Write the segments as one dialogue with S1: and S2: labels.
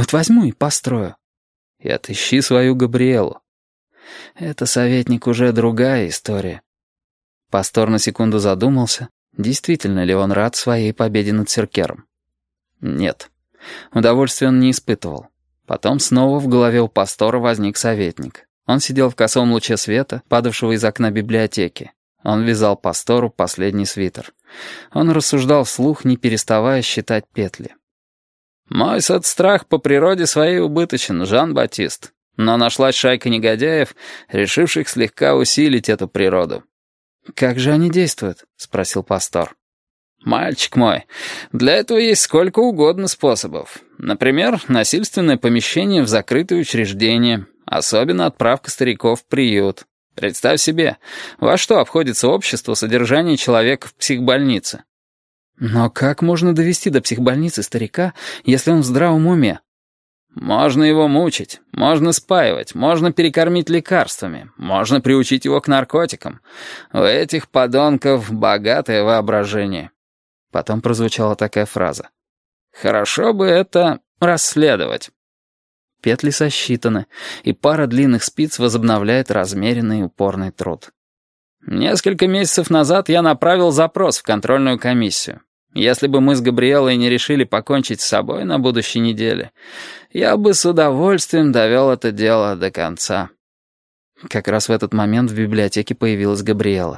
S1: Вот возьму и построю. И отыщи свою Габриэлу. Это, советник, уже другая история». Пастор на секунду задумался, действительно ли он рад своей победе над Серкером. Нет, удовольствия он не испытывал. Потом снова в голове у пастора возник советник. Он сидел в косом луче света, падавшего из окна библиотеки. Он вязал пастору последний свитер. Он рассуждал вслух, не переставая считать петли. «Мой соцстрах по природе своей убыточен, Жан-Батист. Но нашлась шайка негодяев, решивших слегка усилить эту природу». «Как же они действуют?» — спросил пастор. «Мальчик мой, для этого есть сколько угодно способов. Например, насильственное помещение в закрытое учреждение, особенно отправка стариков в приют. Представь себе, во что обходится общество содержания человека в психбольнице». «Но как можно довести до психбольницы старика, если он в здравом уме?» «Можно его мучить, можно спаивать, можно перекормить лекарствами, можно приучить его к наркотикам. У этих подонков богатое воображение». Потом прозвучала такая фраза. «Хорошо бы это расследовать». Петли сосчитаны, и пара длинных спиц возобновляет размеренный и упорный труд. Несколько месяцев назад я направил запрос в контрольную комиссию. Если бы мы с Габриэлой не решили покончить с собой на будущей неделе, я бы с удовольствием довел это дело до конца. Как раз в этот момент в библиотеке появилась Габриэла.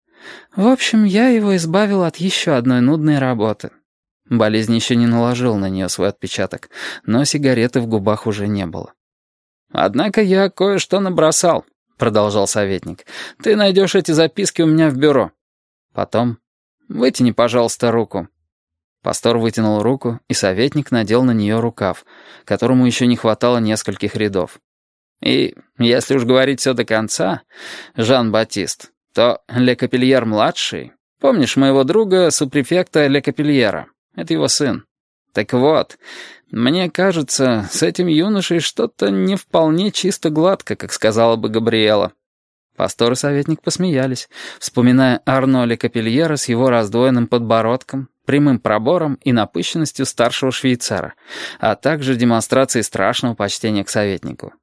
S1: «В общем, я его избавил от еще одной нудной работы». Болезнь еще не наложила на нее свой отпечаток, но сигареты в губах уже не было. «Однако я кое-что набросал», — продолжал советник. «Ты найдешь эти записки у меня в бюро». Потом: «Вытяни, пожалуйста, руку». Пастор вытянул руку, и советник надел на нее рукав, которому еще не хватало нескольких рядов. «И, если уж говорить все до конца, Жан-Батист, то Ле Капельер-младший, помнишь моего друга, супрефекта Ле Капельера? Это его сын. Так вот, мне кажется, с этим юношей что-то не вполне чисто гладко, как сказала бы Габриэла». Пастор и советник посмеялись, вспоминая Арно Ле Капельера с его раздвоенным подбородком, прямым пробором и напыщенностью старшего швейцара, а также демонстрацией страшного почтения к советнику.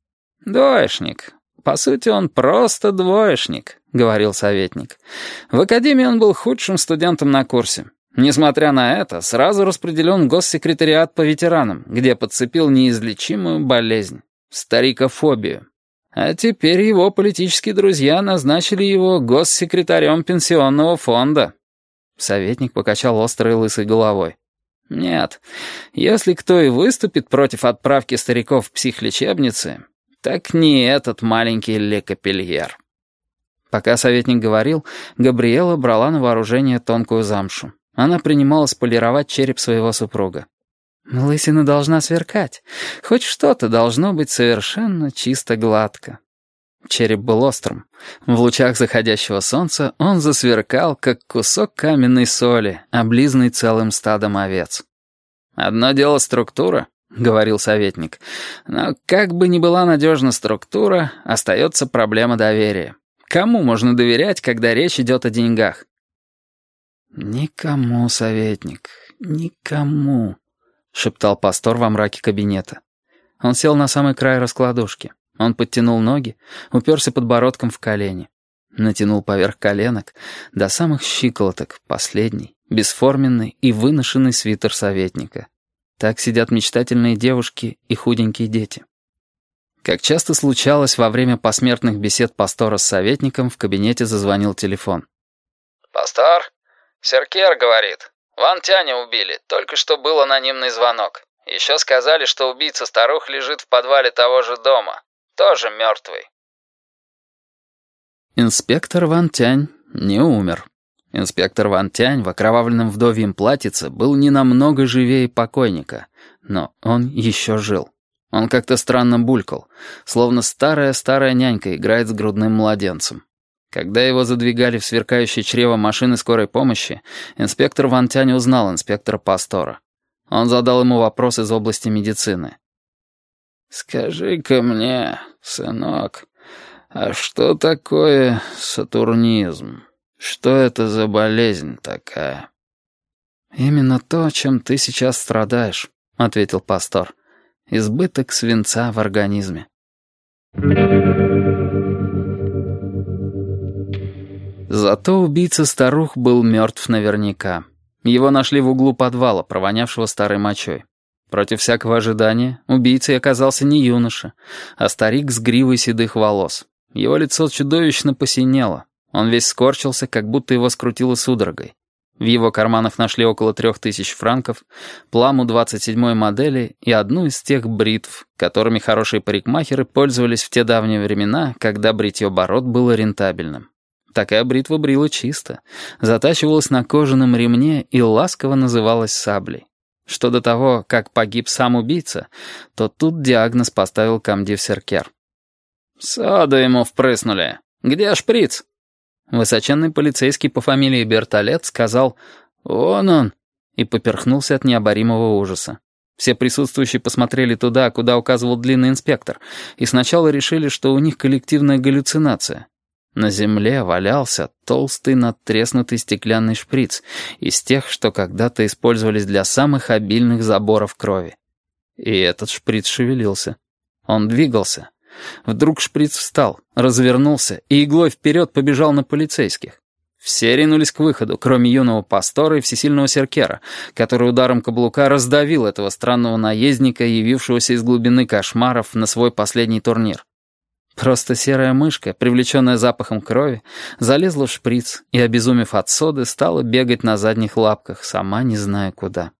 S1: «Двоечник. По сути, он просто двоечник», — говорил советник. «В академии он был худшим студентом на курсе. Несмотря на это, сразу распределен в госсекретариат по ветеранам, где подцепил неизлечимую болезнь — старикофобию. А теперь его политические друзья назначили его госсекретарем пенсионного фонда». Советник покачал острой лысой головой. «Нет, если кто и выступит против отправки стариков в психлечебницы, так не этот маленький Ле Капельер». Пока советник говорил, Габриэла брала на вооружение тонкую замшу. Она принималась полировать череп своего супруга. «Лысина должна сверкать. Хоть что-то должно быть совершенно чисто гладко». Череп был острым. В лучах заходящего солнца он засверкал, как кусок каменной соли, облизанный целым стадом овец. «Одно дело структура», — говорил советник, «но как бы ни была надежна структура, остается проблема доверия. Кому можно доверять, когда речь идет о деньгах?» «Никому, советник, никому», — шептал пастор во мраке кабинета. Он сел на самый край раскладушки. Он подтянул ноги, уперся подбородком в колени. Натянул поверх коленок до самых щиколоток последний, бесформенный и выношенный свитер советника. Так сидят мечтательные девушки и худенькие дети. Как часто случалось, во время посмертных бесед пастора с советником в кабинете зазвонил телефон.
S2: «Пастор, Серкер говорит. Ван Тяня убили, только что был анонимный звонок. Еще сказали, что убийца старух лежит в подвале того же дома. Тоже мертвый».
S1: Инспектор Ван Тянь не умер. Инспектор Ван Тянь в окровавленном вдовьем платьице был не намного живее покойника, но он еще жил. Он как-то странно булькал, словно старая-старая нянька играет с грудным младенцем. Когда его задвигали в сверкающее чрево машины скорой помощи, инспектор Ван Тянь узнал инспектора Пастора. Он задал ему вопрос из области медицины. «Скажи-ка мне, сынок, а что такое сатурнизм? Что это за болезнь такая?» «Именно то, чем ты сейчас страдаешь», — ответил пастор. избыток свинца в организме. Зато убийца старух был мертв наверняка. Его нашли в углу подвала, провонявшего старой мочой. Против всякого ожидания убийцей оказался не юноша, а старик с гривой седых волос. Его лицо чудовищно посинело. Он весь скорчился, как будто его скрутило судорогой. В его карманах нашли около 3000 франков, пламу 27-й модели и одну из тех бритв, которыми хорошие парикмахеры пользовались в те давние времена, когда бритье бород было рентабельным. Такая бритва брила чисто, затачивалась на кожаном ремне и ласково называлась саблей. Что до того, как погиб сам убийца, то тут диагноз поставил комдив Серкер. «Соду ему впрыснули. Где шприц?» Высоченный полицейский по фамилии Бертолет сказал «Вон он!» и поперхнулся от необоримого ужаса. Все присутствующие посмотрели туда, куда указывал длинный инспектор, и сначала решили, что у них коллективная галлюцинация. На земле валялся толстый надтреснутый стеклянный шприц из тех, что когда-то использовались для самых обильных заборов крови. И этот шприц шевелился. Он двигался. Вдруг шприц встал, развернулся и иглой вперед побежал на полицейских. Все ринулись к выходу, кроме юного пастора и всесильного Серкера, который ударом каблука раздавил этого странного наездника, явившегося из глубины кошмаров на свой последний турнир. Просто серая мышка, привлеченная запахом крови, залезла в шприц и, обезумев от соды, стала бегать на задних лапках, сама не зная куда.